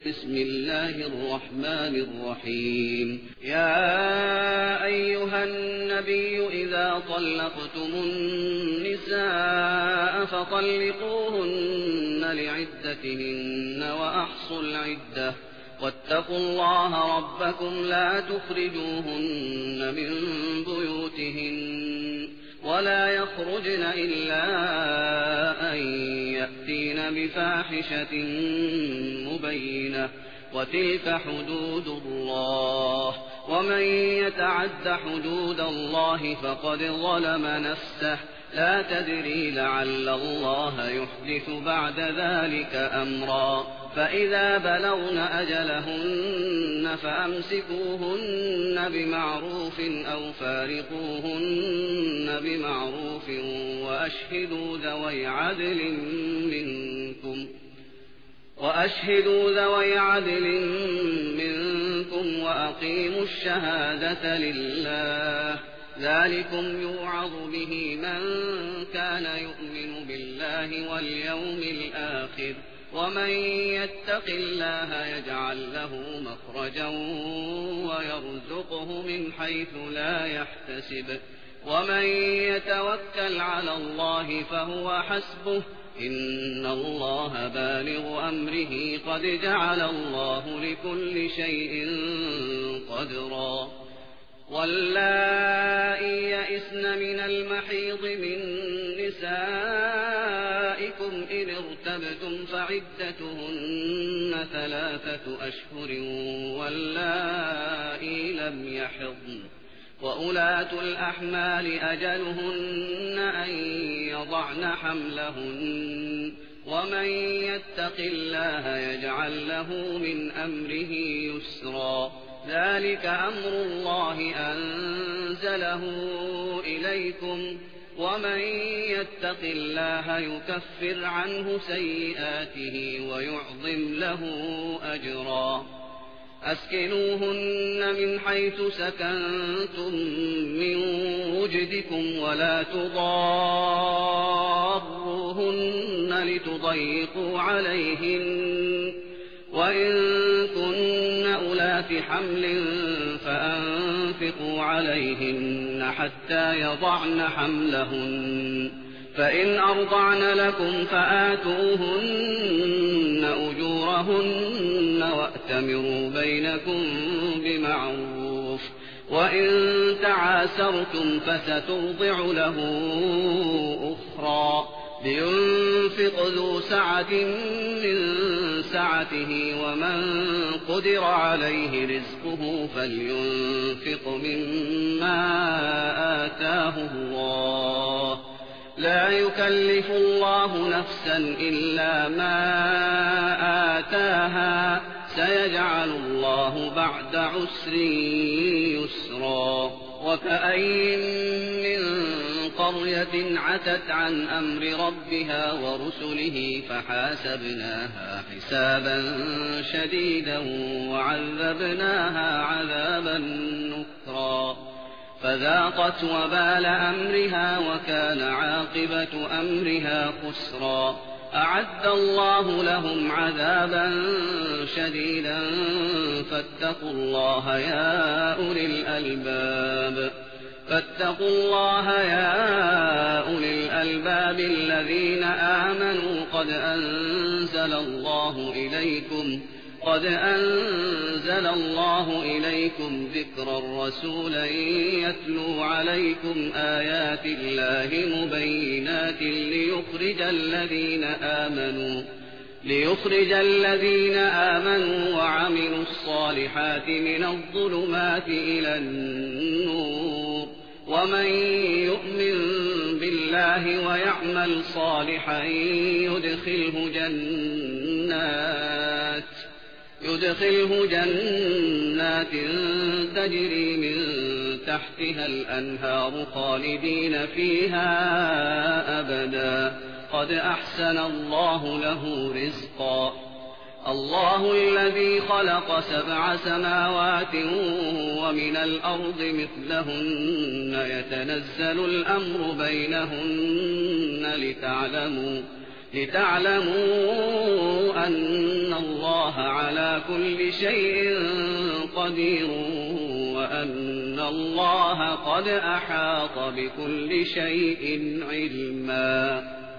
بسم الله الرحمن الرحيم. يا أيها النبي إذا طلقتم النساء فطلقوهن لعدتهن وأحصوا العدة واتقوا الله ربكم لا تخرجوهن من بيوتهن ولا يخرجن إلا أن يأتين بفاحشة مبينة وتلك حدود الله ومن يتعد حدود الله فقد ظلم نفسه لا تدري لعل الله يحدث بعد ذلك أمرا فإذا بلغن أجلهن فأمسكوهن بمعروف أو فارقوهن بمعروف وأشهدوا ذوي عدل منكم وأقيموا الشهادة لله ذلكم يوعظ به من كان يؤمن بالله واليوم الآخر ومن يتق الله يجعل له مخرجا ويرزقه من حيث لا يحتسب ومن يتوكل على الله فهو حسبه إن الله بالغ أمره قد جعل الله لكل شيء قدرا واللائي يئسن من المحيض من نسائكم إن ارتبتم فعدتهن 3 أشهر واللائي لم يحضن وأولاة الأحمال أجلهن أن يضعن حملهن ومن يتق الله يجعل له من أمره يسرا ذلك أمر الله أنزله إليكم ومن يتق الله يكفر عنه سيئاته ويعظم له أجرا أسكنوهن من حيث سكنتم من وجدكم ولا تضاروهن لتضيقوا عليهن وإن كن أولات حمل فأنفقوا عليهن حتى يضعن حملهن فإن أرضعن لكم فآتوهن أجورهن وأتمروا بينكم بمعروف وإن تعاسرتم فسترضع له أخرى لينفق ذو سعة من سعته ومن قدر عليه رزقه فلينفق مما آتاه الله لا يكلف الله نفسا إلا ما آتاها سيجعل الله بعد عسر يسرا وكأين من قرية عتت عن أمر ربها ورسله فحاسبناها حسابا شديدا وعذبناها عذابا نكرا فذاقت وبال أمرها وكان عاقبة أمرها خسرا أعد الله لهم عذابا شديدا فاتقوا الله يا أولي الألباب الذين آمنوا قد أنزل الله إليكم ذكرا رسولا يتلو عليكم آيات الله مبينات ليخرج الذين آمنوا وعملوا الصالحات من الظلمات إلى النور ومن يؤمن بالله ويعمل صالحا يدخله جنات تجري من تحتها الأنهار خالدين فيها أبدا قد أحسن الله له رزقا الله الذي خلق 7 سماوات ومن الأرض مثلهن يتنزل الأمر بينهن لتعلموا أن الله على كل شيء قدير وأن الله قد أحاط بكل شيء علما.